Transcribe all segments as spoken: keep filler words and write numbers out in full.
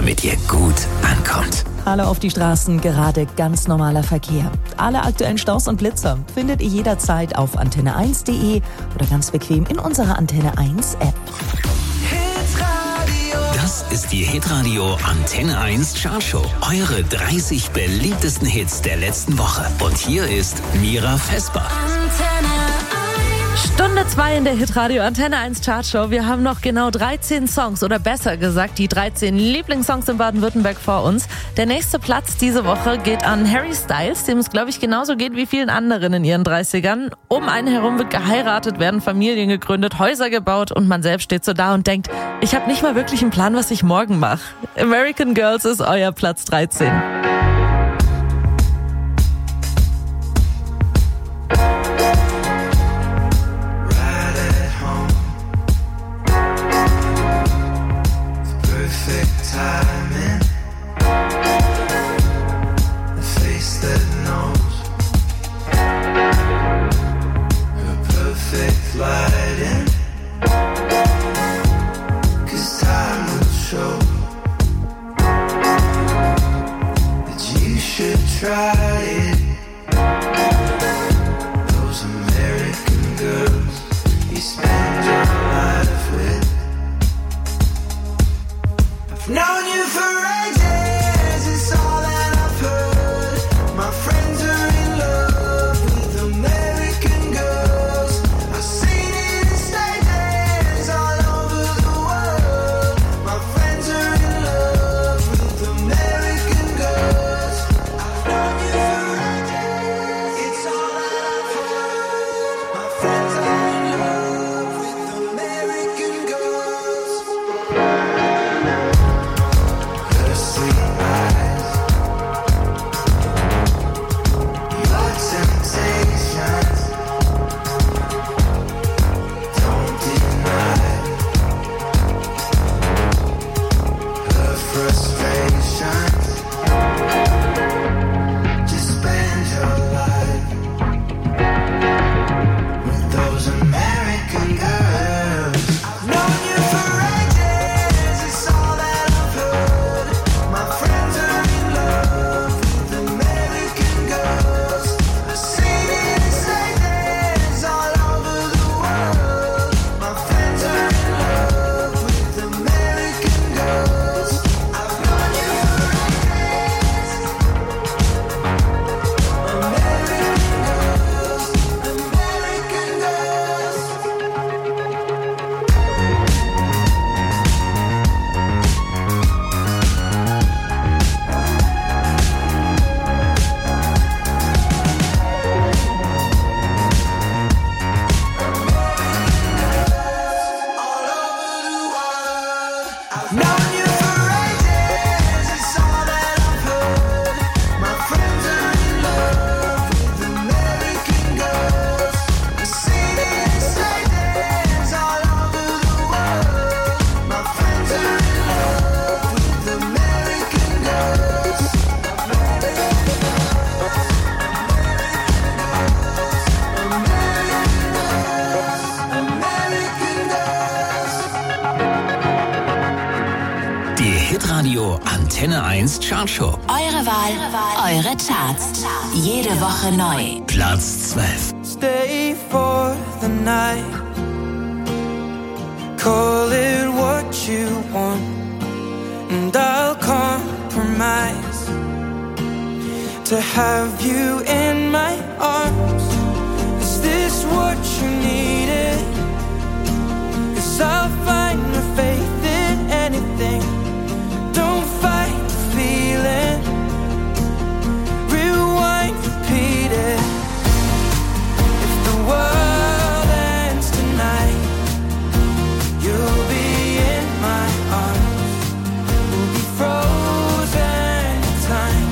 damit ihr gut ankommt. Hallo auf die Straßen, gerade ganz normaler Verkehr. Alle aktuellen Staus und Blitzer findet ihr jederzeit auf antenne eins punkt de oder ganz bequem in unserer Antenne eins App. Das ist die Hitradio Antenne eins Chartshow. Eure dreißig beliebtesten Hits der letzten Woche. Und hier ist Mira Vesper. Stunde zwei in der Hitradio Antenne eins Chartshow. Wir haben noch genau dreizehn Songs oder besser gesagt die dreizehn Lieblingssongs in Baden-Württemberg vor uns. Der nächste Platz diese Woche geht an Harry Styles, dem es glaube ich genauso geht wie vielen anderen in ihren dreißigern. Um einen herum wird geheiratet, werden Familien gegründet, Häuser gebaut und man selbst steht so da und denkt, ich habe nicht mal wirklich einen Plan, was ich morgen mache. American Girls ist euer Platz dreizehn. Hitradio Antenne eins Chartshow. Eure Wahl, eure Charts. Jede Woche neu. Platz zwölf. Stay for the night. Call it what you want. And I'll compromise to have you in my arms. Is this what you needed? 'Cause I'll find the faith in anything. Don't fight the feeling. Rewind, repeat it. If the world ends tonight, you'll be in my arms. We'll be frozen in time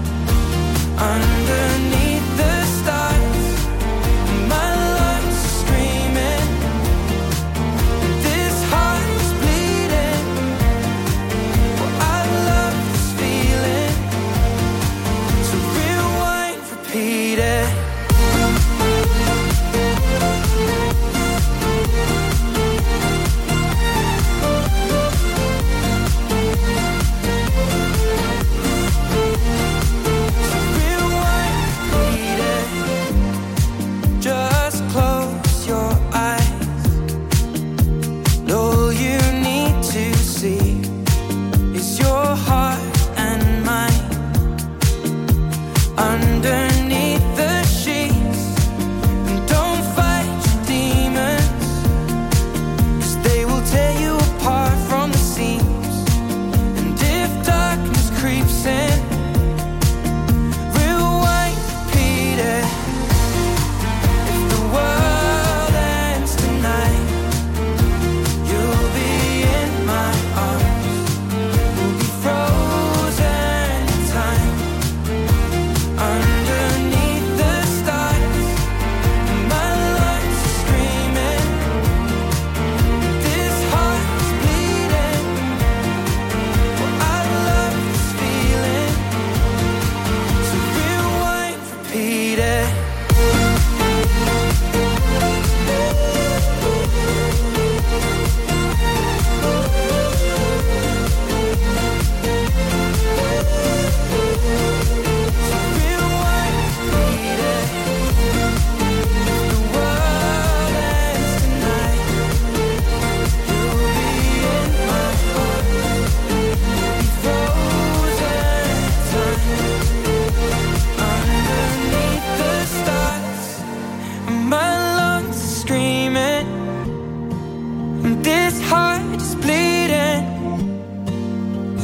underneath the stars. My lungs are screaming. This heart is bleeding.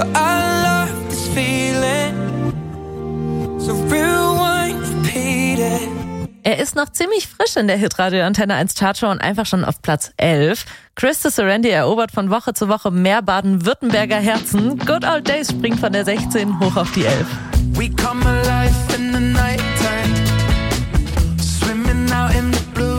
but I love this feeling. So rewind, repeat it. Er ist noch ziemlich frisch in der Hitradio Antenne eins Chartshow und einfach schon auf Platz elf. Christa Serendi erobert von Woche zu Woche mehr Baden-Württemberger Herzen. Good Old Days springt von der sechzehn hoch auf die elf. We come alive in the nighttime, swimming out in the blue.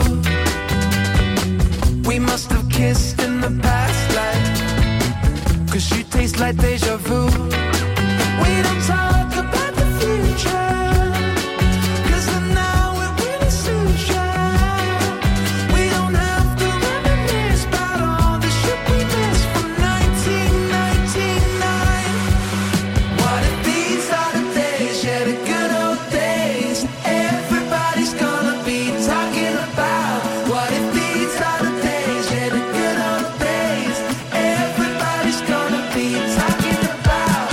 We must have kissed in the past life, 'cause you taste like deja vu. We don't talk about the future, 'cause the now it really suits ya. We don't have to reminisce about all the shit we missed from nineteen ninety-nine. What if these are the days, yeah, the good old days, everybody's gonna be talking about? What if these are the days, yeah, the good old days, everybody's gonna be talking about?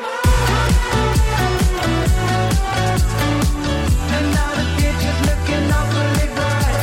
And now the future's looking awfully bright.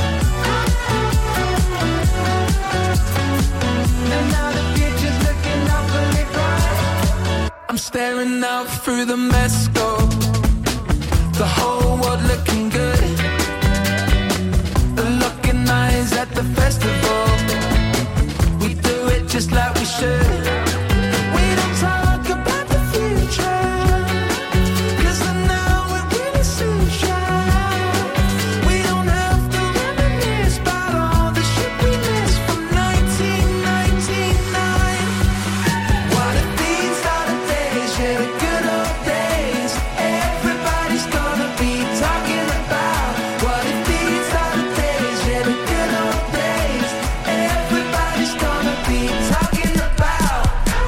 And now the future's looking awfully bright. I'm staring out through the mesoscope, the whole world looking good. The look in eyes at the festival, we do it just like we should. We don't talk about the future, 'cause the now it really suits ya. We don't have to reminisce about all the shit we missed from nineteen ninety-nine. What if these are the days, yeah, the good old days, everybody's gonna be talking about? What if these are the days, yeah, the good old days, everybody's gonna be talking about?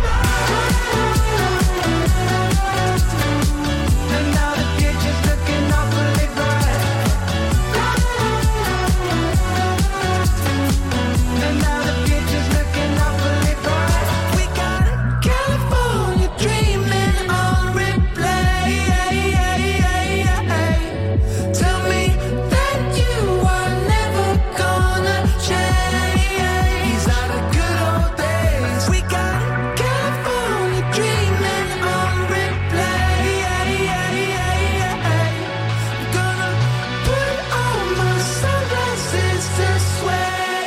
And now the future's looking awfully bright. And now the future's looking awfully bright. We got California dreaming on replay. Tell me that you are never gonna change. These are the good old days. We got California dreaming on replay. I'm gonna put on my sunglasses to sway,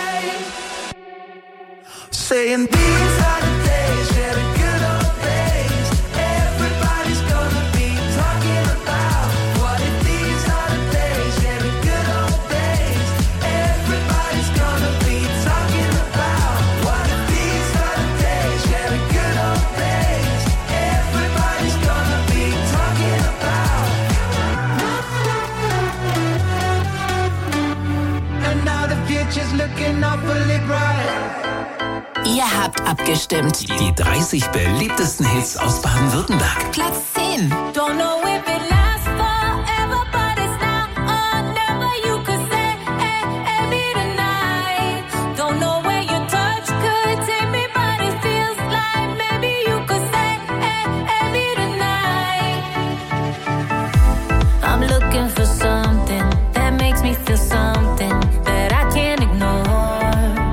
saying these are the days, yeah, the good old days, everybody's gonna be talking about. What if these are the days, yeah, the good old days, everybody's gonna be talking about? What if these are the days, yeah, the good old days, everybody's gonna be talking about? And now the future's looking awfully bright. Ihr habt abgestimmt. Die dreißig beliebtesten Hits aus Baden-Württemberg. Platz zehn. Don't know if it lasts forever, but it's now or never. You could say, hey, every tonight. Don't know where your touch could take me, but it feels like maybe you could say, hey, every tonight. I'm looking for something that makes me feel something that I can't ignore.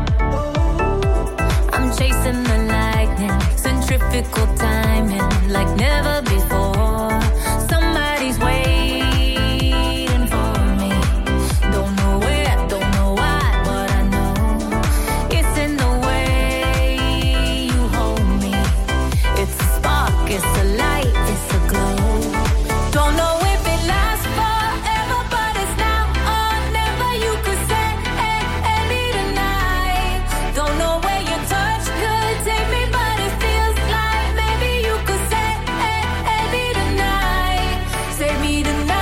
I'm chasing the lightning, centrifugal timing like never before. Somebody's waiting for me. Don't know where, don't know why, but I know it's in the way you hold me. It's a spark, it's a light, it's a glow. Don't know if it lasts forever, but it's now or never. You could say, hey, every tonight. Don't know where your touch could take me, but it feels like maybe you could say, hey, every tonight. Save me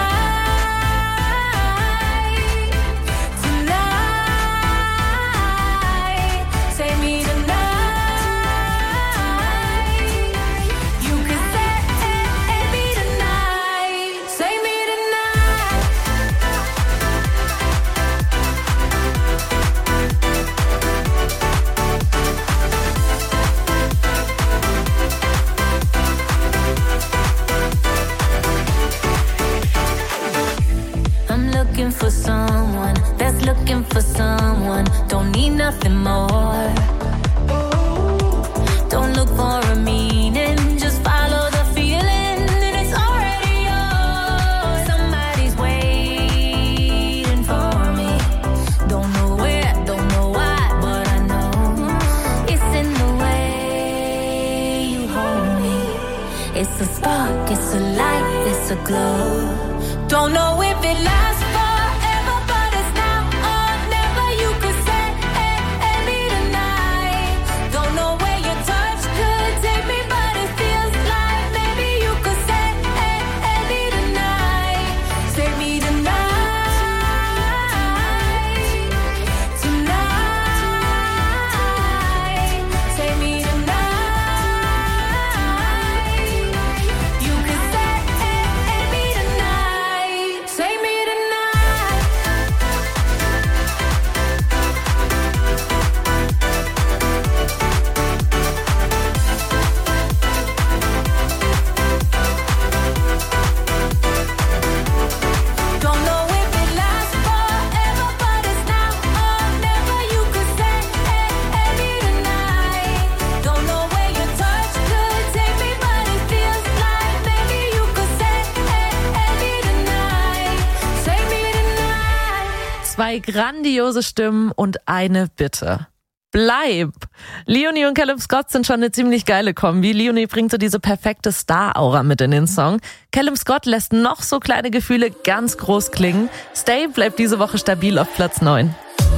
tonight. Tonight. Save me tonight. You could say, It's a spark, it's a light, it's a glow. Don't know if it lasts forever, but it's now or never. You could say me tonight. Don't know where your touch could take me, but it feels like maybe you could say me tonight. Save me tonight. Zwei grandiose Stimmen und eine Bitte. Bleib! Leonie und Callum Scott sind schon eine ziemlich geile Kombi. Leonie bringt so diese perfekte Star-Aura mit in den Song. Callum Scott lässt noch so kleine Gefühle ganz groß klingen. Stay bleibt diese Woche stabil auf Platz neun.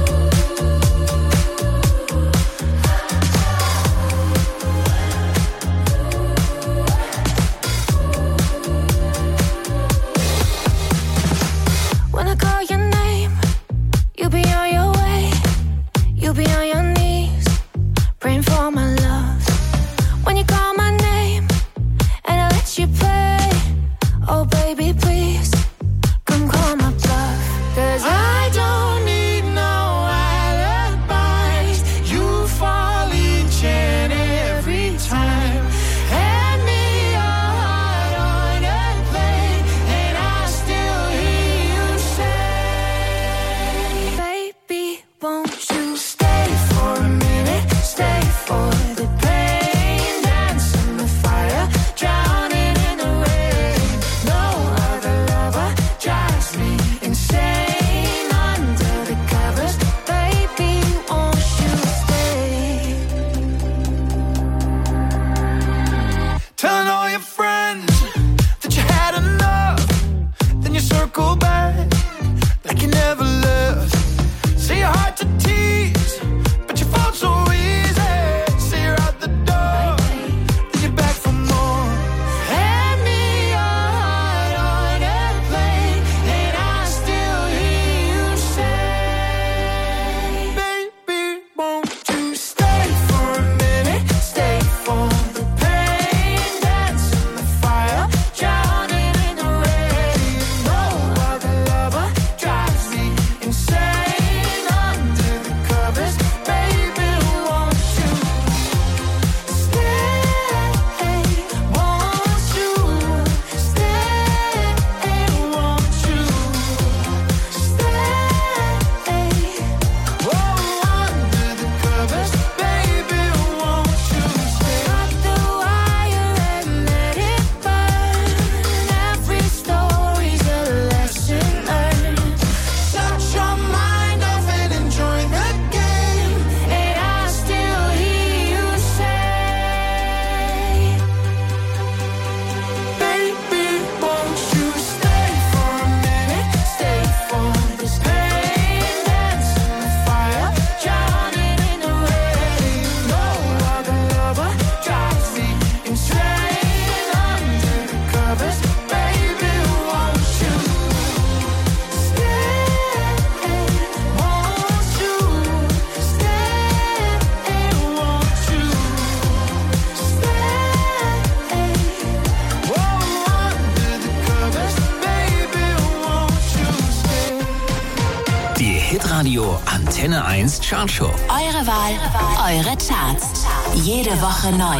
Hitradio Antenne eins Chartshow. Eure Wahl, eure Charts. Jede Woche neu.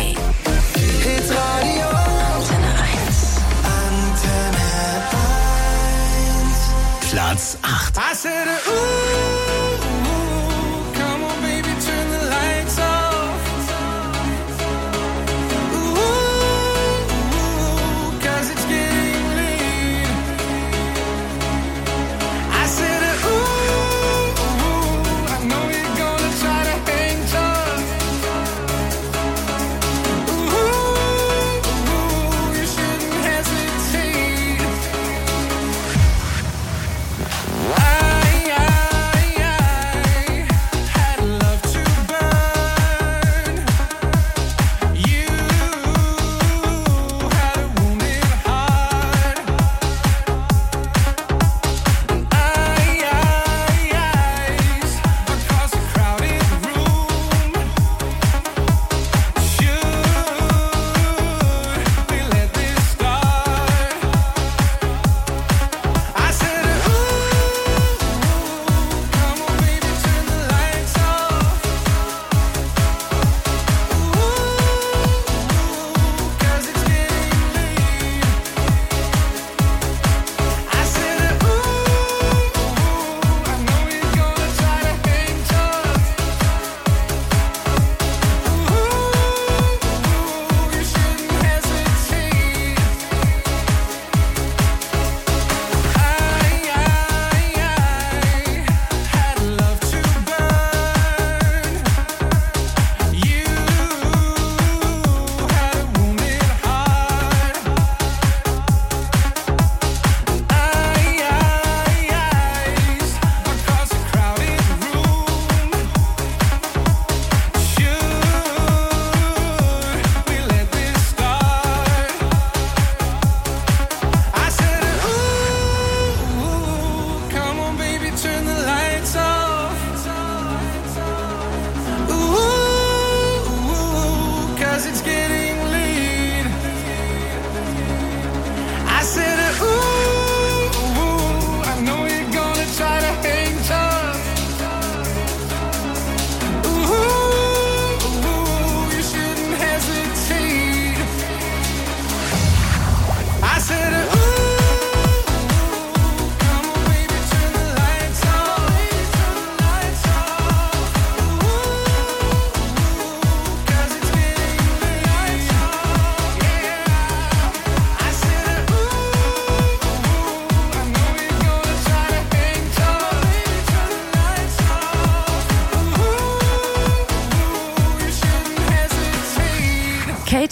Hitradio Antenne eins. Antenne eins. Platz acht. I said, ooh, ooh, come on baby, turn the lights off. Ooh, ooh, cause it's getting late. I said,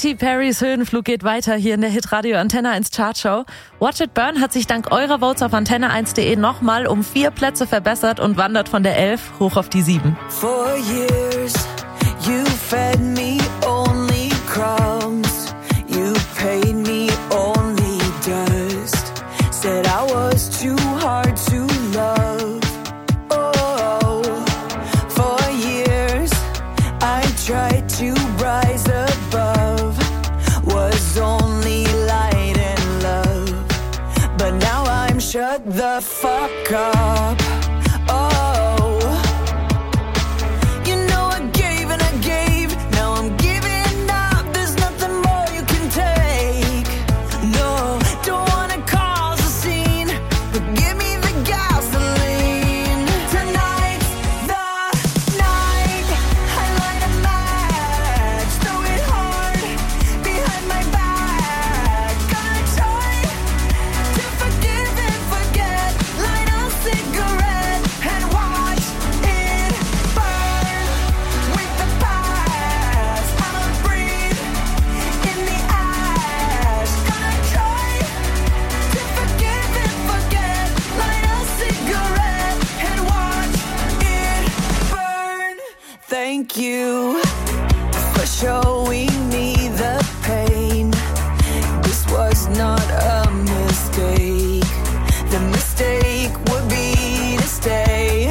Katy Perrys Höhenflug geht weiter hier in der Hitradio Antenne eins Chartshow. Watch It Burn hat sich dank eurer Votes auf antenne eins punkt de nochmal um vier Plätze verbessert und wandert von der elf hoch auf die sieben. For years, you fed me only crumbs. You paid me only dust. Said I was too hard to love. Oh, for years, I tried to rise above. Was only light and love. But now I'm shut the fuck up. Oh, you know I gave and I gave. Now I'm giving up. There's nothing more you can take. No, don't wanna cause a scene, but give me the gasoline. Tonight's the night. I light a match, throw it hard behind my back. Gonna try to forgive and forget. Light a cigarette and watch it burn. With the past, I don't breathe in the ash. Gonna try to forgive and forget. Light a cigarette and watch it burn. Thank you for showing me the pain. This was not a mistake. The mistake would be to stay.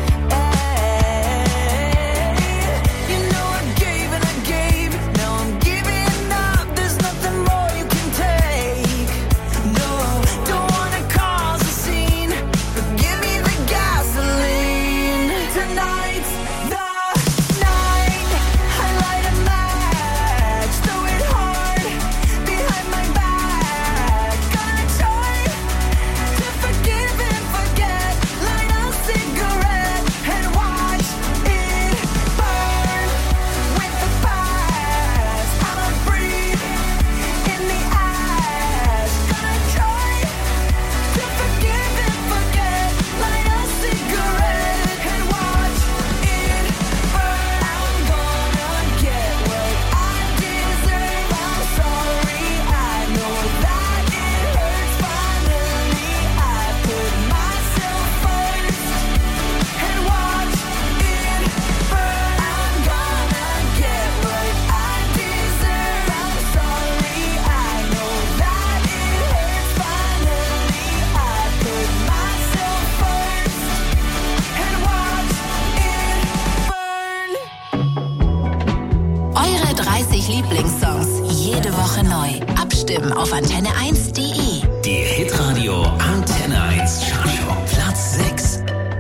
You know I gave and I gave. Now I'm giving up. There's nothing more you can take. No, don't wanna cause a scene, but give me the gasoline. Tonight's the night. I light a match, throw it hard behind my back. Gonna try to forgive and forget. Light a cigarette and watch it burn. With the past, I don't breathe in the ash. Gonna try to forgive and forget. Light a cigarette and watch it burn. I'm gonna get what I deserve. I'm sorry, I know that it hurts. Finally, I put myself first and watch it burn. I'm gonna get what I deserve. I'm sorry, I know that it hurts. Finally, I put myself first and watch it burn. Eure dreißig Lieblingssongs jede Woche neu. Abstimmen auf antenne eins punkt de. Die Hitradio Antenne eins Chartshow. Platz sechs.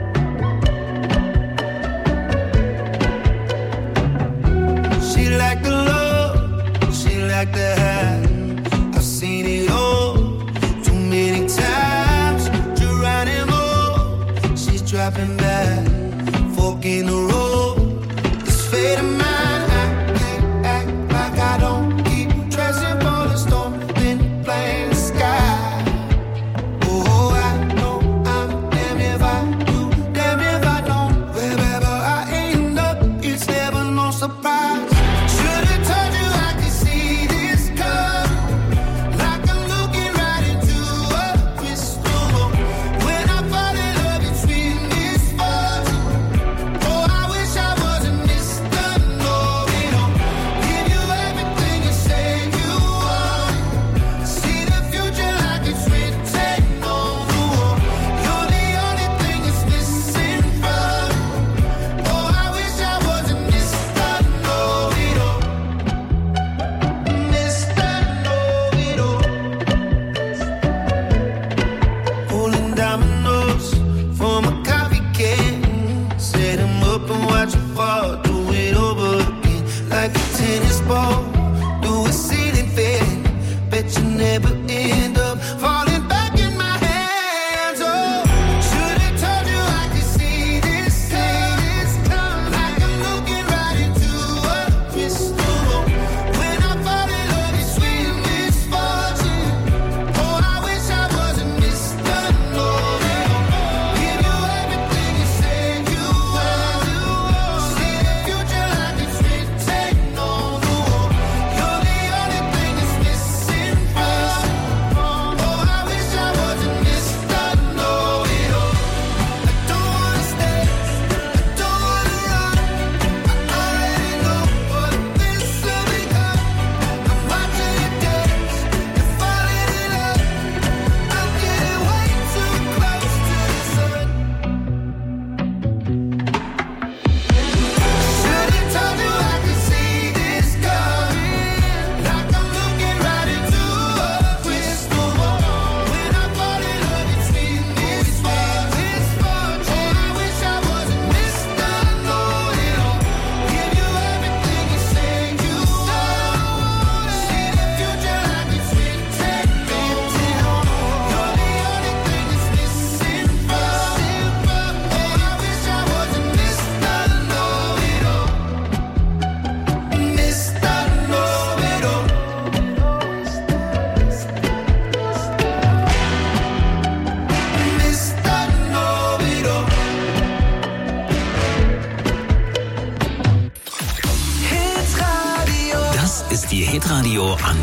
She like the love, she like the high. I've seen it all too many times. Geronimo, she's dropping back, fork in the road. This fate of mine, I can't act like I don't keep dressing for the storm, then playing the sky. Oh, I know I'm damn if I do, damn if I don't. Wherever I end up, it's never no surprise. Should've told you I could see this coming, like I'm looking right into a crystal ball. When I fall in love, it's been this far. Oh, I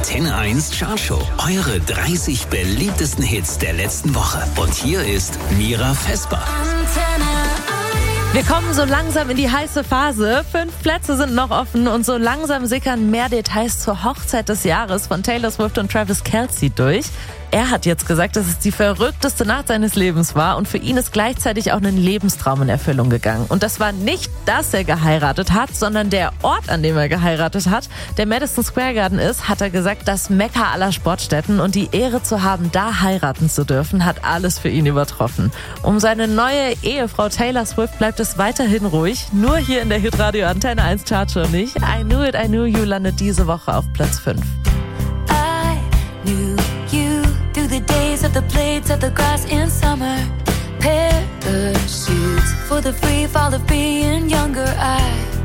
Antenne eins Chartshow. Eure dreißig beliebtesten Hits der letzten Woche. Und hier ist Mira Vesper. Wir kommen so langsam in die heiße Phase. Fünf Plätze sind noch offen und so langsam sickern mehr Details zur Hochzeit des Jahres von Taylor Swift und Travis Kelce durch. Er hat jetzt gesagt, dass es die verrückteste Nacht seines Lebens war und für ihn ist gleichzeitig auch ein Lebenstraum in Erfüllung gegangen. Und das war nicht, dass er geheiratet hat, sondern der Ort, an dem er geheiratet hat, der Madison Square Garden ist, hat er gesagt, das Mekka aller Sportstätten und die Ehre zu haben, da heiraten zu dürfen, hat alles für ihn übertroffen. Um seine neue Ehefrau Taylor Swift bleibt es weiterhin ruhig, nur hier in der Hitradio Antenne eins Chartshow nicht. I Knew It, I Knew You landet diese Woche auf Platz fünf. I knew you through the days of the blades of the grass in summer. Parachutes for the free fall of being younger. I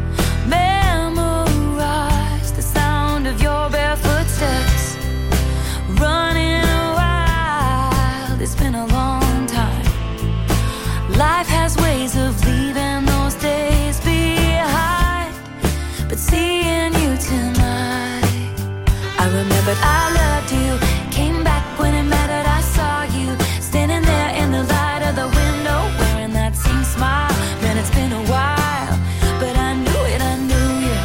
memorized the sound of your barefoot steps. Running wild, it's been a long time. Life has ways of leaving those days behind. But seeing you tonight, I remembered I loved you. Came back when it mattered, I saw you standing there in the light of the window, wearing that same smile. Man, it's been a while, but I knew it, I knew you.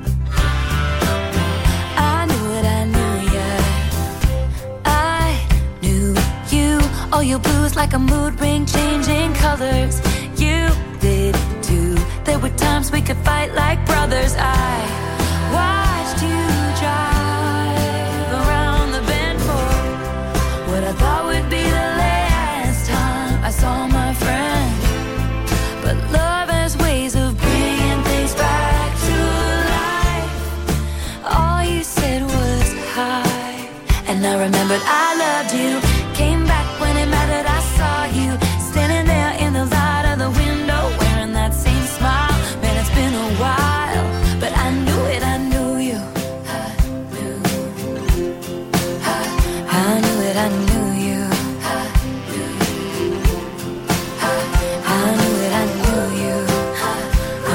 I knew it, I knew you. I knew you. Oh, your blues like a mood ring, changing colors. You did too. There were times we could fight like brothers. I watched you drive around the bend for what I thought would be the last time I saw my friend. But love has ways of bringing things back to life. All you said was hi, and I remembered I loved you. Came back when it mattered, I saw you standing there in the light of the window, wearing that same smile. Man, it's been a while, but I knew it, I knew you. I knew, I, I knew it, I knew you. I knew, I, I knew it, I knew you. Oh.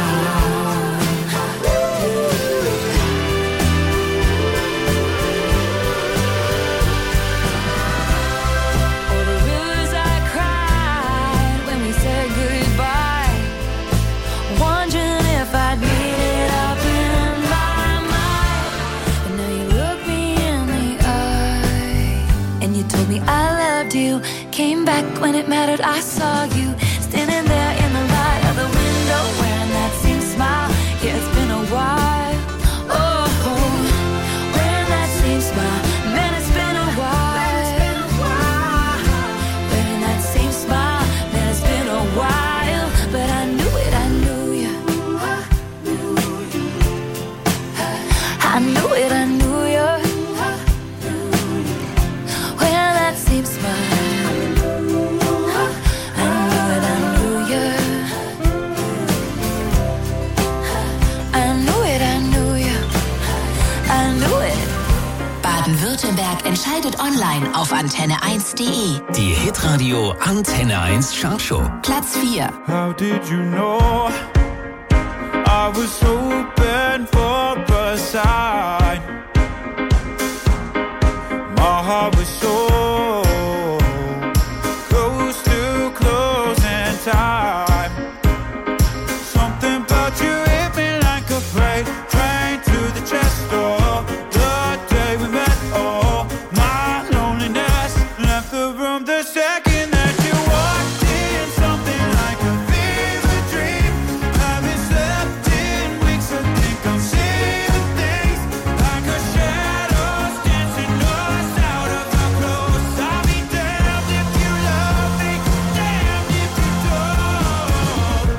Oh, the rivers I cried when we said goodbye, wondering if I'd made it up in my mind. But now you look me in the eye, and you told me I loved you. Came back when it mattered, I saw you standing there in the light of the window, wearing that same smile. Yeah, it's been a while. Oh, wearing that same smile. Man, it's been a while. Wearing that same smile. Man, it's been a while. But I knew it, I knew you. I knew it, I knew you. Wearing that same smile. I knew it, I knew you. I knew it, I knew you. I knew it. Baden-Württemberg entscheidet online auf antenne eins punkt de. Die Hitradio Antenne eins Chartshow. Platz vier. How did you know I was hoping for a sign? My heart was so close to closing time. Something about you hit me like a freight train to the chest door. The day we met, oh, my loneliness left the room the second that you walked in. Something like a fever dream. Haven't slept in weeks. I think I'm seeing things like a shadows dancing us out of our clothes. I'll be damned if you love me, damned if you don't.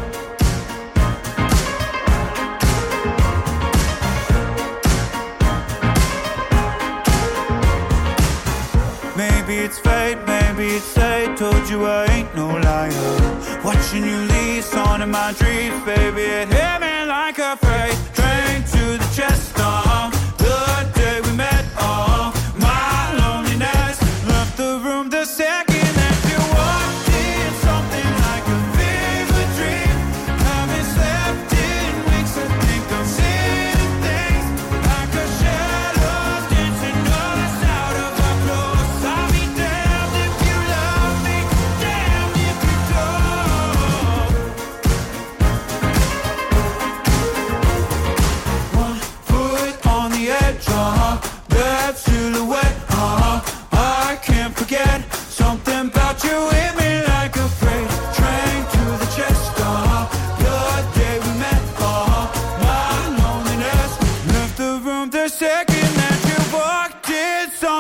Maybe it's fate, maybe it's fate. Told you I ain't no liar. Watching you leave, on in my dreams, baby. It hit me like a freight train to the chest. Oh, the day we met. Oh, my loneliness left the room the second that you walked in. Something like a fever dream. Haven't slept in weeks. I think I'm seeing things like a shadow.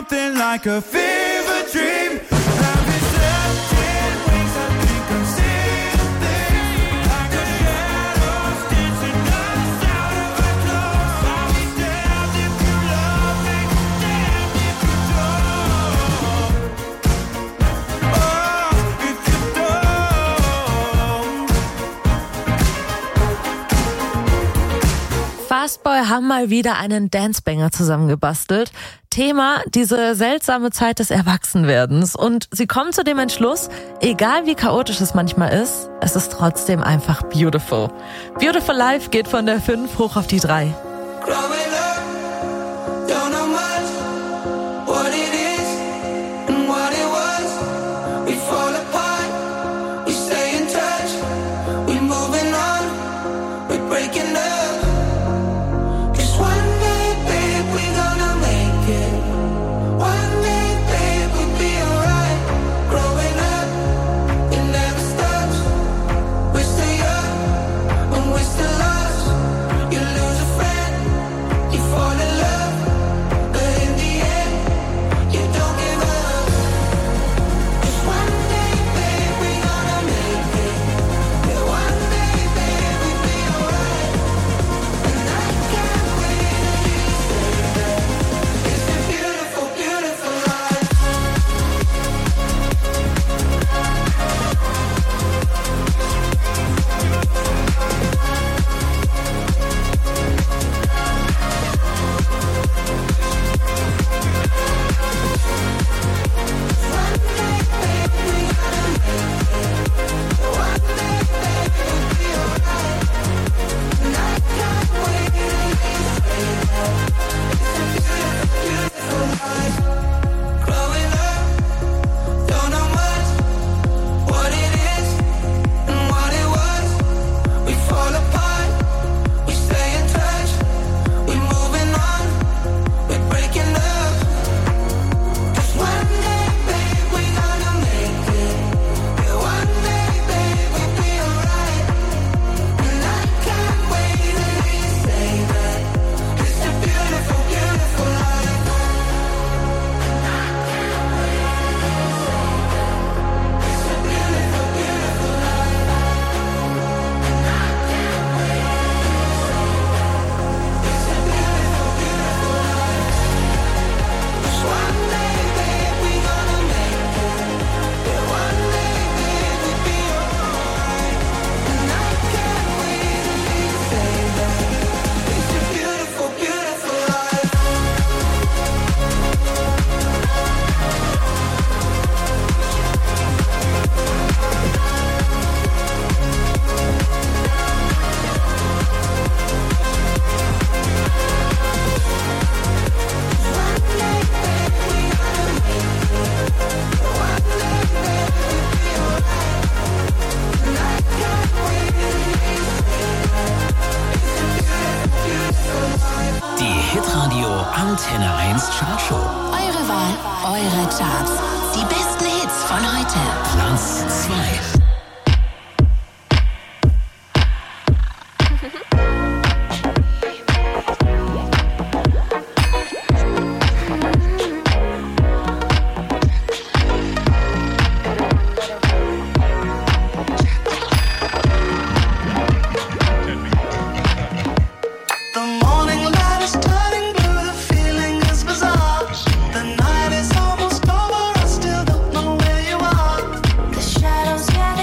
something like a fever dream. I've been searching wings, I think I'm seeing things like a shadows dancing us out of our clothes. I'll be damned if you love me, damned if you don't. Oh, if you don't. Fastboy haben mal wieder einen Dancebanger zusammengebastelt. Thema, diese seltsame Zeit des Erwachsenwerdens. Und sie kommen zu dem Entschluss, egal wie chaotisch es manchmal ist, es ist trotzdem einfach beautiful. Beautiful Life geht von der fünf hoch auf die drei. Antenne eins Chartshow. Eure Wahl, eure Charts. Die besten Hits von heute. Platz zwei. Shadows get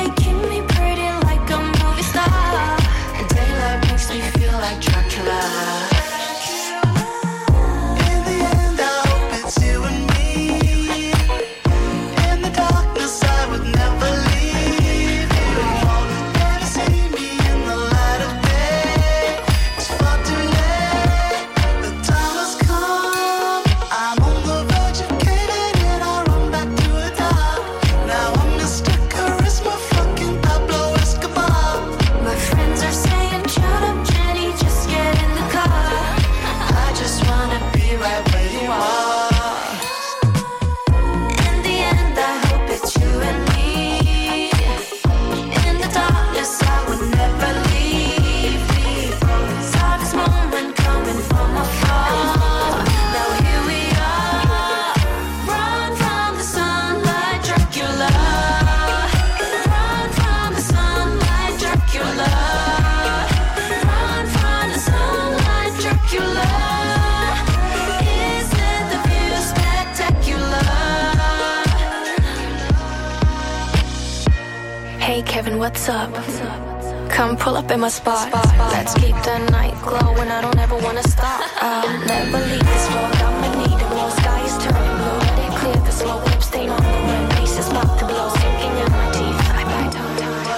what's up? Come pull up in my spot. Let's keep the night glowing. I don't ever wanna stop. I'll never leave this road. I'ma need a glow. Sky is turning blue. Let it clear the slow whip stain on the rim. Pieces about to blow. Sinking in my teeth. I bite down, down, down.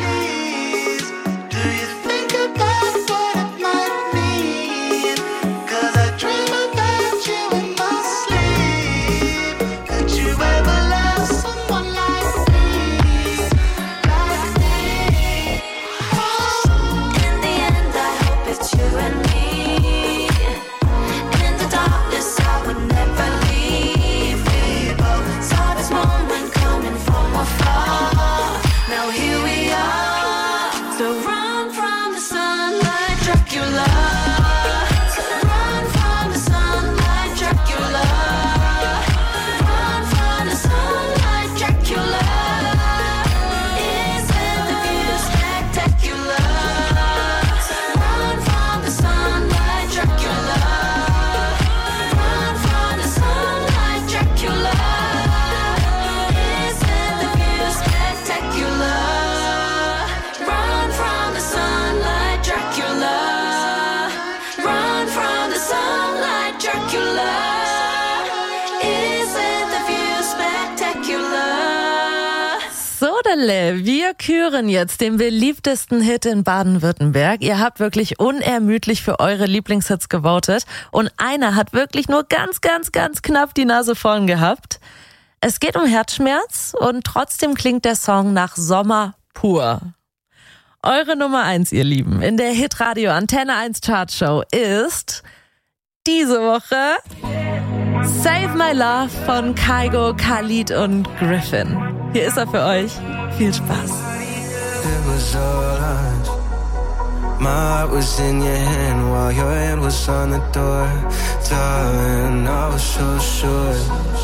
Wir küren jetzt den beliebtesten Hit in Baden-Württemberg. Ihr habt wirklich unermüdlich für eure Lieblingshits gewotet und einer hat wirklich nur ganz, ganz, ganz knapp die Nase vorn gehabt. Es geht um Herzschmerz und trotzdem klingt der Song nach Sommer pur. Eure Nummer eins, ihr Lieben, in der Hitradio Antenne eins Chartshow ist diese Woche Save My Love von Kygo, Khalid und Griffin. Hier ist er für euch. Viel Spaß. It was all us. My heart was in your hand while your hand was on the door. Darling, I was so sure.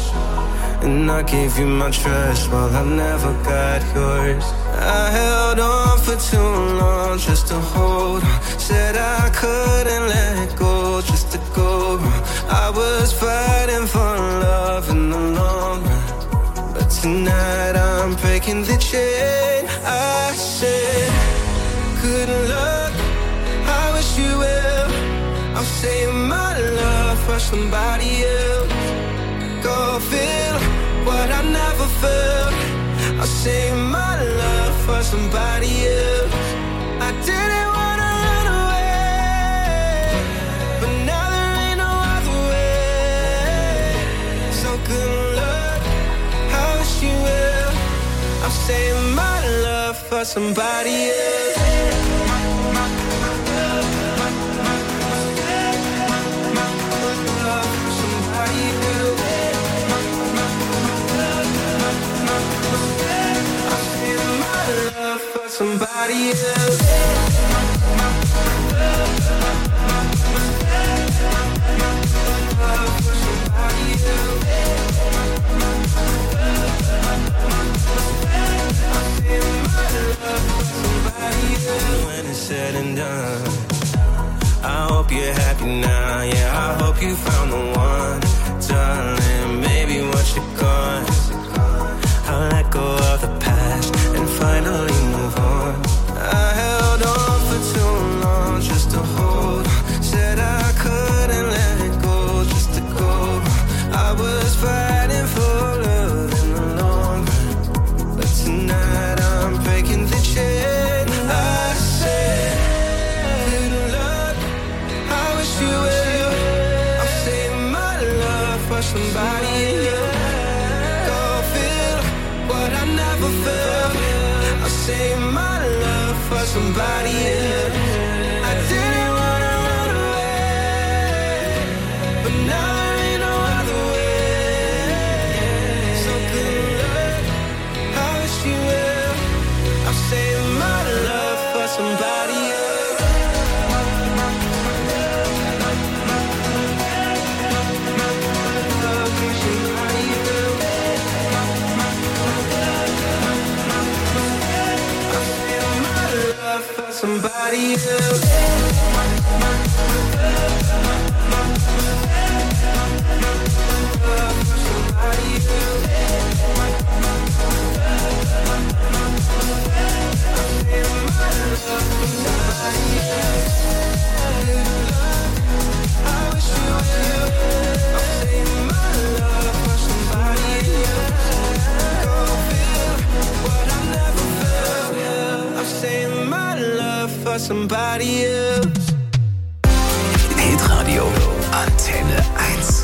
And I gave you my trust while I never got yours. I held on for too long just to hold on. Said I couldn't let go just to go wrong. I was fighting for love in the long run. Tonight I'm breaking the chain. I said, good luck, I wish you well. I'll save my love for somebody else. Go feel what I never felt. I'll save my love for somebody else. I didn't wanna run away, but now there ain't no other way. So good luck, you will. I'm saving my love for somebody else. Somebody else. When it's said and done, I hope you're happy now. Yeah, I hope you found the one, darling. Maybe once you're gone, I'll let go of the past and finally move on. I held on for too long just to hold on. Said I couldn't let go just to go. I was fighting for love in the long run, but tonight I'm breaking the chain. I said, good luck, I wish you well. I'll save my love for somebody else. Go feel what I never felt. I'll save my love for somebody else. I didn't wanna run away, but now there ain't no other way. So good luck, I wish you well. I'll save my love for somebody else. Somebody else. Somebody else. somebody else. Hitradio Antenne eins.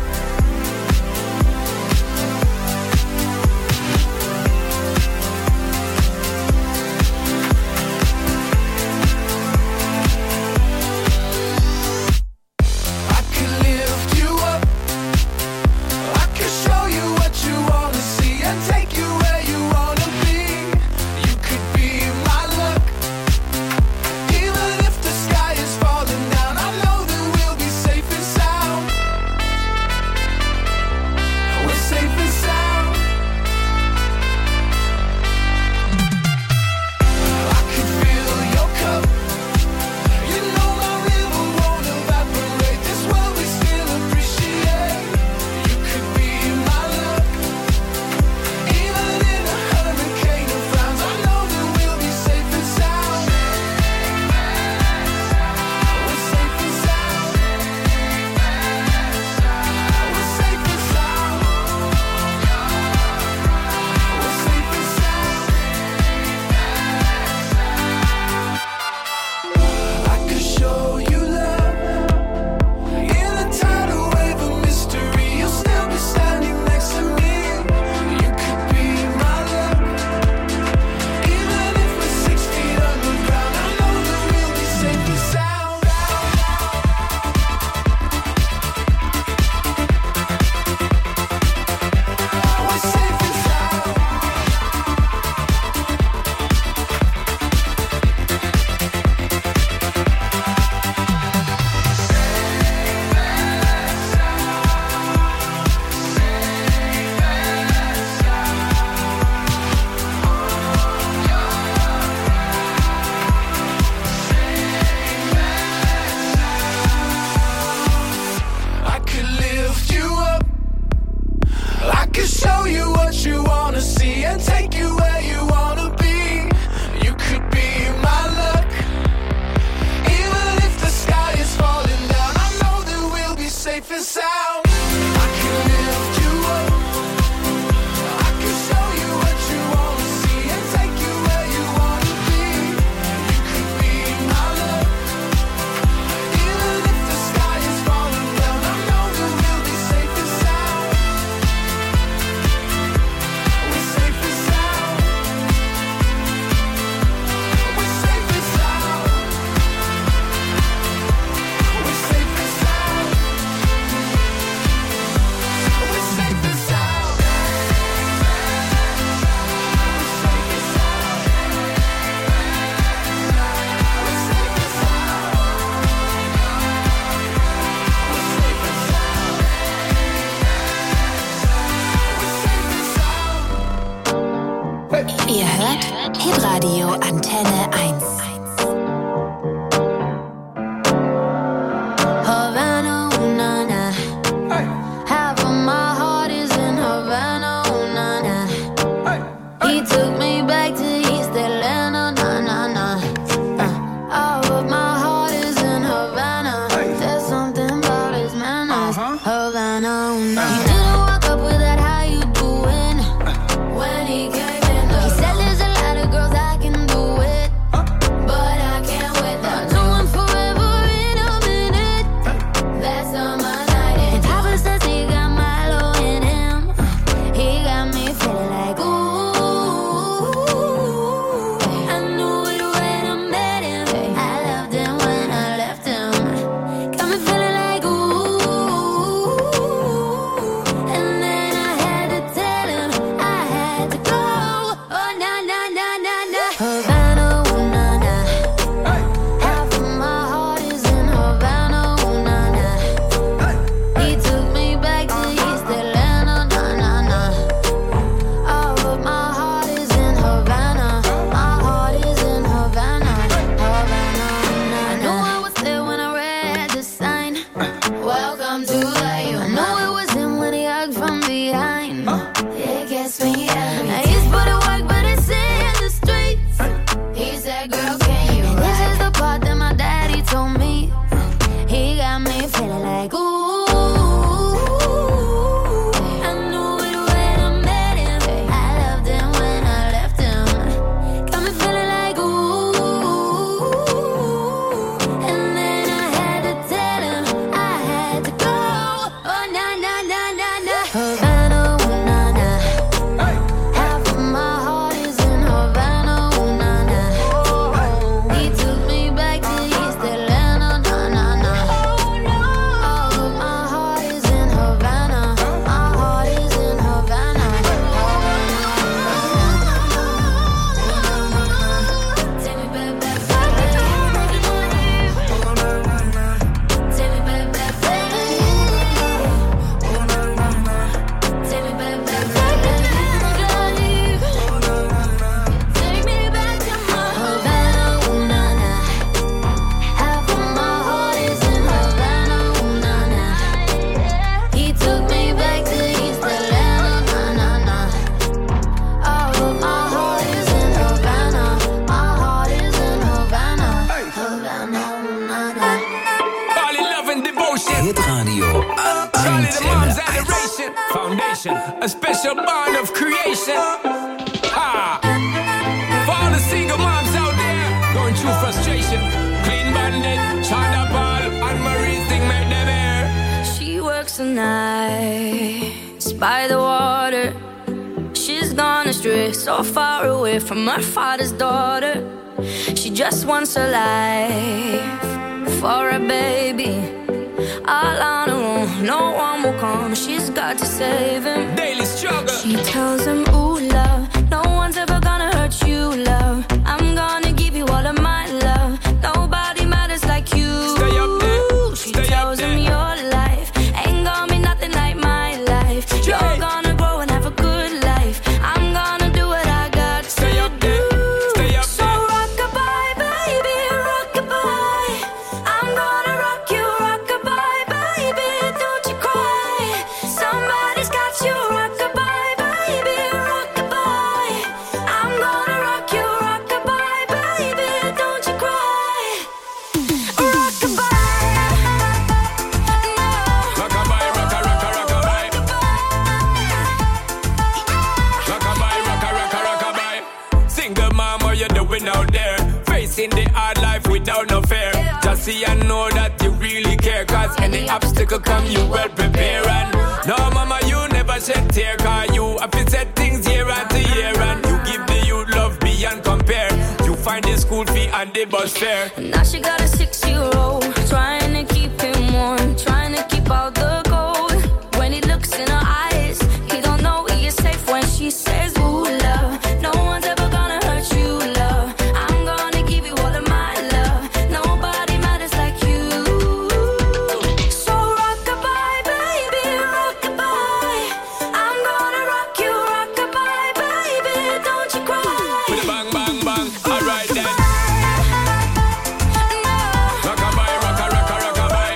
Ihr hört Hitradio Antenne eins. Havana, ooh, na, na. Half of my heart is in Havana, ooh, na, na. He took me back to East Atlanta, na, na, na. Uh, all of my heart is in Havana. There's something about his manners. Havana, ooh, na. He didn't walk up with that, how you doing? When he came. foundation, a special bond of creation. Ha! For all the single moms out there going through frustration, Clean Bandit, China Ball, and Marie's thing make them air. She works the nights by the water. She's gone astray, so far away from her father's daughter. She just wants a life for a baby. All on her own, no one will come. She's got to save him. Daily struggle. She tells him, ooh, love, no one's ever gonna hurt you, love. I'm gonna give you all of my love. Nobody matters like you. Stay up there. She Stay tells up there. him your life ain't gonna be nothing like my life. You're Hey. gonna grow and have a good life. I'm gonna do what I got to Stay up there. do. Stay up So there. rock-a-bye, baby, rock-a-bye. I'm gonna rock you, rock-a-bye, baby, don't you cry. Somebody's got you, rock-a-bye, baby, rock-a-bye. I'm gonna rock you, rock-a-bye, baby, don't you cry. Rock-a-bye, no. Rockabye, rocka, rocka, rockabye. Rockabye, rocka, rocka, rockabye. Single mom, what you doing out there? Facing the hard life without no fear. Just see and know that you really care. Cause any obstacle come, you well prepare. And no, mama, you never shed tear. Cause you have to set things year after year. And you give the youth love beyond compare. You find the school fee and the bus fare. Now she got a six-year-old, trying to keep him warm, trying to keep out the cold. When he looks in her eyes, he don't know he is safe when she says, ooh, love, no one's ever gonna hurt you, love. I'm gonna give you all of my love. Nobody matters like you. So rock-a-bye, baby, rock-a-bye. I'm gonna rock you, rock-a-bye, baby, don't you cry. With a bang, bang, bang. Alright then. Rockabye, rocka, rocka, rockabye.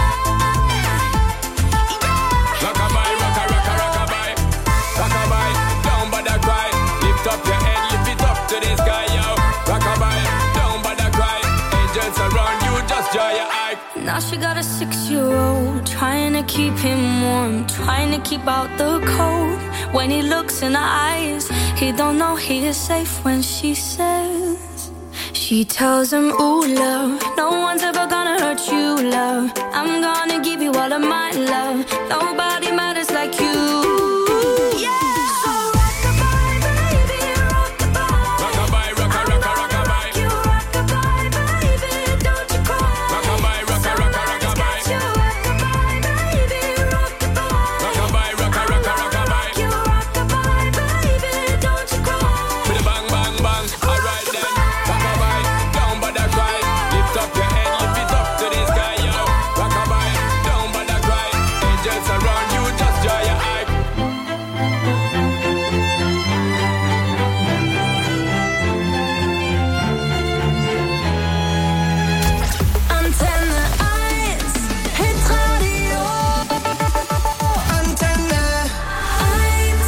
Rockabye, rocka, rocka, rockabye. Rockabye, down by the cry. Lift up your head, lift it up to the sky, yo. Rockabye, down by the cry. Angels around you, just dry your eye. Now she got a six-year-old, trying to keep him warm, trying to keep out the cold. When he looks in her eyes, he don't know he is safe when she says. She tells him, ooh, love, no one's ever gonna hurt you, love. I'm gonna give you all of my love. Nobody matters like you. Yeah. So rock-a-bye, baby, rock-a-bye. Rockabye, rocka, rocka, rockabye. You rock-a-bye, baby, don't you cry. Rockabye, rocka, rocka, rockabye. You rock-a-bye, baby, rock-a-bye. Rockabye, rocka, rocka, rockabye. You rock-a-bye, baby, don't you cry. With a bang, bang, bang. Alright then. Rockabye, down by the cry. Lift up your head, lift it up to the sky, yo. Rockabye, down by the cry. Angels around you, just dry your eye. Antenne eins, Hitradio. Antenne eins.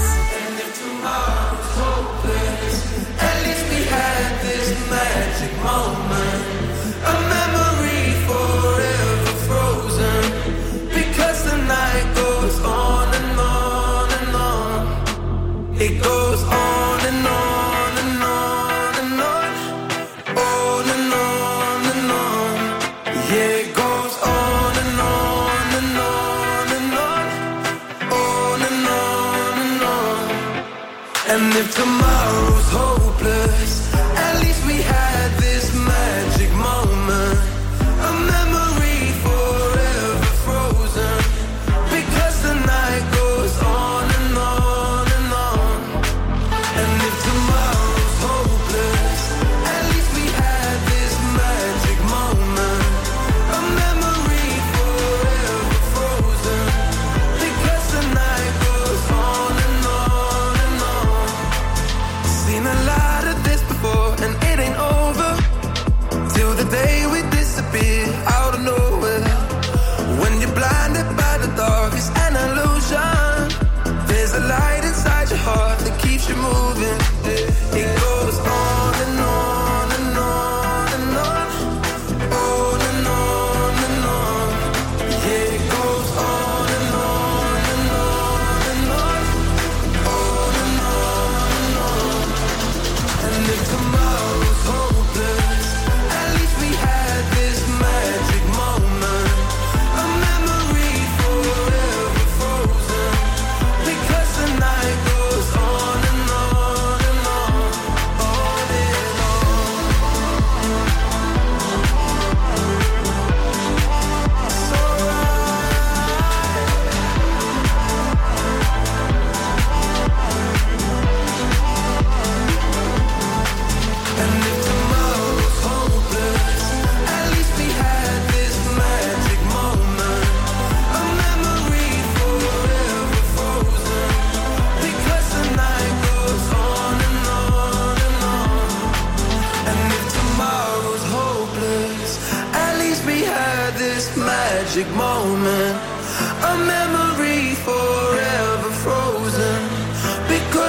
At least we had this magic moment, a memory forever frozen. Because the night goes on and on and on. It goes on and on and on and on. On and on and on. Yeah, it goes on and on and on and on. On and on and on. And if tomorrow's hopeless, at least we had this magic moment, a memory forever frozen. Because the night goes on and on and on. And if tomorrow's hopeless, at least we had this magic moment, a memory forever frozen. Because the night goes on and on and on. Seen a lot of this before, and it ain't over.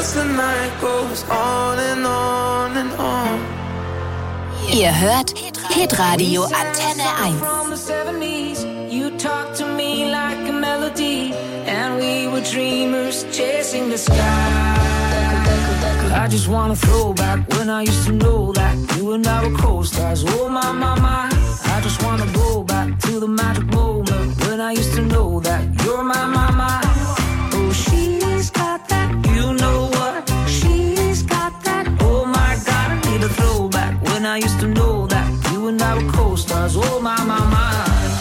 as the night goes on and on and on. Ihr hört Hitradio Antenne eins. From the seventies, you talked to me like a melody, and we were dreamers chasing the sky. I just wanna throw back when I used to know that you and I were co-stars. Oh my, my, my. I just wanna go back to the magic moment when I used to know that you're my, my, my. Oh, she's got that, you know what? She's got that. Oh my God, I need a throwback when I used to know that you and I were co-stars. Oh my, my, my.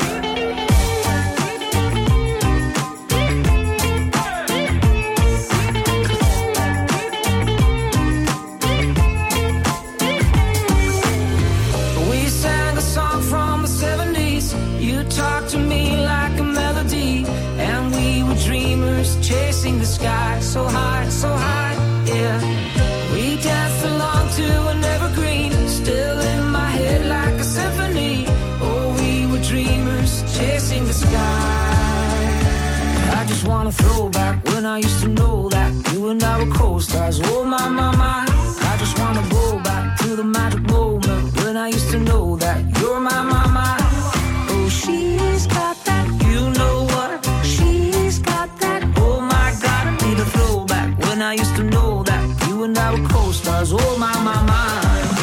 Talk to me like a melody, and we were dreamers chasing the sky so high, so high, yeah. We danced along to an evergreen, still in my head like a symphony. Oh, we were dreamers chasing the sky. I just wanna throw back when I used to know that you and I were co-stars. Oh my, my, my. I just wanna go back to the magic moment when I used to know that you're my, my, my. She's got that, you know what? She's got that. Oh my God, I need a throwback when I used to know that you and I were co-stars. Oh my, my, my.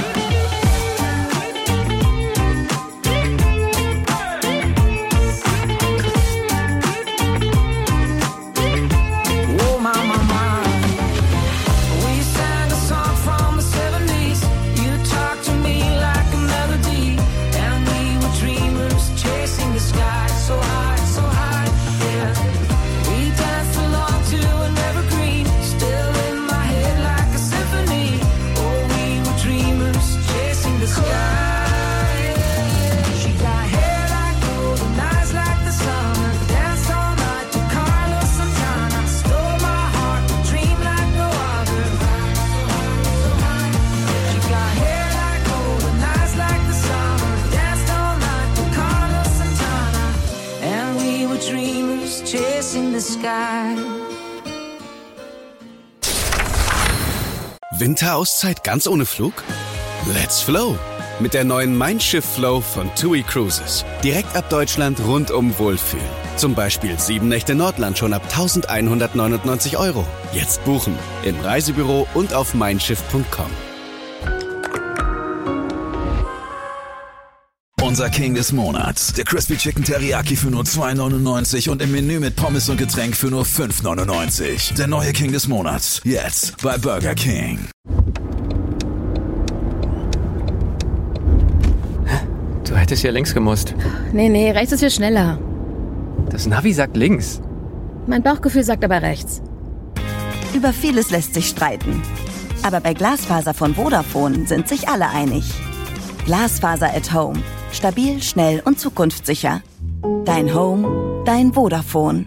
Winterauszeit ganz ohne Flug? Let's flow! Mit der neuen Mein Schiff Flow von TUI Cruises. Direkt ab Deutschland rundum wohlfühlen. Zum Beispiel sieben Nächte Nordland schon ab eintausendeinhundertneunundneunzig Euro. Jetzt buchen im Reisebüro und auf meinschiff punkt com. Unser King des Monats. Der Crispy Chicken Teriyaki für nur zwei neunundneunzig und im Menü mit Pommes und Getränk für nur fünf neunundneunzig. Der neue King des Monats. Jetzt bei Burger King. Du hättest ja links gemusst. Nee, nee, rechts ist viel schneller. Das Navi sagt links. Mein Bauchgefühl sagt aber rechts. Über vieles lässt sich streiten. Aber bei Glasfaser von Vodafone sind sich alle einig. Glasfaser at Home. Stabil, schnell und zukunftssicher. Dein Home, dein Vodafone.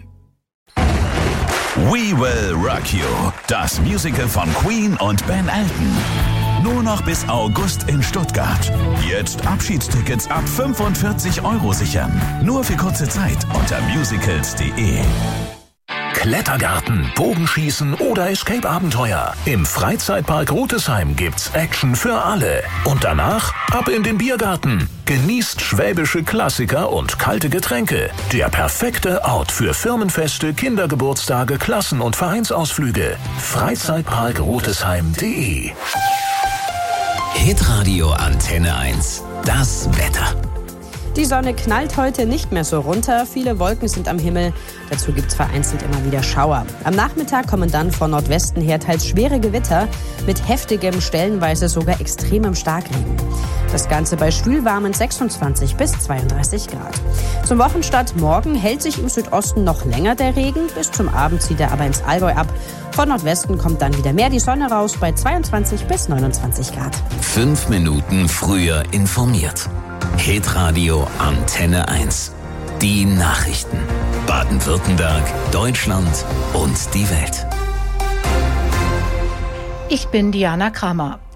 We Will Rock You. Das Musical von Queen und Ben Elton. Nur noch bis August in Stuttgart. Jetzt Abschiedstickets ab fünfundvierzig Euro sichern. Nur für kurze Zeit unter musicals punkt de. Klettergarten, Bogenschießen oder Escape-Abenteuer. Im Freizeitpark Rotesheim gibt's Action für alle. Und danach ab in den Biergarten. Genießt schwäbische Klassiker und kalte Getränke. Der perfekte Ort für Firmenfeste, Kindergeburtstage, Klassen- und Vereinsausflüge. Freizeitpark Rotesheim punkt de. Hitradio Antenne eins. Das Wetter. Die Sonne knallt heute nicht mehr so runter. Viele Wolken sind am Himmel. Dazu gibt es vereinzelt immer wieder Schauer. Am Nachmittag kommen dann von Nordwesten her teils schwere Gewitter mit heftigem, stellenweise sogar extremem Starkregen. Das Ganze bei schwülwarmen sechsundzwanzig bis zweiunddreißig Grad. Zum Wochenstart morgen hält sich im Südosten noch länger der Regen. Bis zum Abend zieht er aber ins Allgäu ab. Von Nordwesten kommt dann wieder mehr die Sonne raus bei zweiundzwanzig bis neunundzwanzig Grad. Fünf Minuten früher informiert. Hitradio Antenne eins. Die Nachrichten. Baden-Württemberg, Deutschland und die Welt. Ich bin Diana Kramer.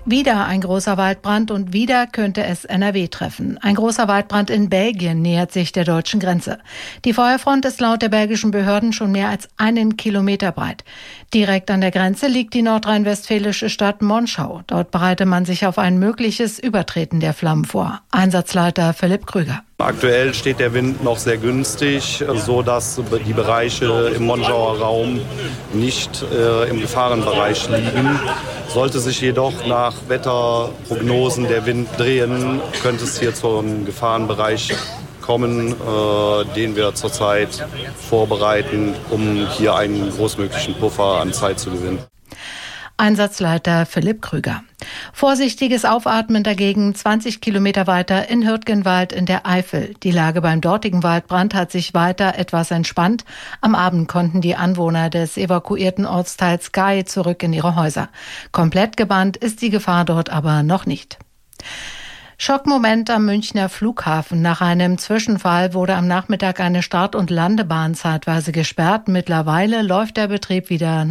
Wieder ein großer Waldbrand und wieder könnte es N R W treffen. Ein großer Waldbrand in Belgien nähert sich der deutschen Grenze. Die Feuerfront ist laut der belgischen Behörden schon mehr als einen Kilometer breit. Direkt an der Grenze liegt die nordrhein-westfälische Stadt Monschau. Dort bereite man sich auf ein mögliches Übertreten der Flammen vor. Einsatzleiter Philipp Krüger. Aktuell steht der Wind noch sehr günstig, so dass die Bereiche im Monschauer Raum nicht äh, im Gefahrenbereich liegen. Sollte sich jedoch nach Wetterprognosen der Wind drehen, könnte es hier zum Gefahrenbereich kommen, äh, den wir zurzeit vorbereiten, um hier einen großmöglichen Puffer an Zeit zu gewinnen. Einsatzleiter Philipp Krüger. Vorsichtiges Aufatmen dagegen zwanzig Kilometer weiter in Hürtgenwald in der Eifel. Die Lage beim dortigen Waldbrand hat sich weiter etwas entspannt. Am Abend konnten die Anwohner des evakuierten Ortsteils Gay zurück in ihre Häuser. Komplett gebannt ist die Gefahr dort aber noch nicht. Schockmoment am Münchner Flughafen. Nach einem Zwischenfall wurde am Nachmittag eine Start- und Landebahn zeitweise gesperrt. Mittlerweile läuft der Betrieb wieder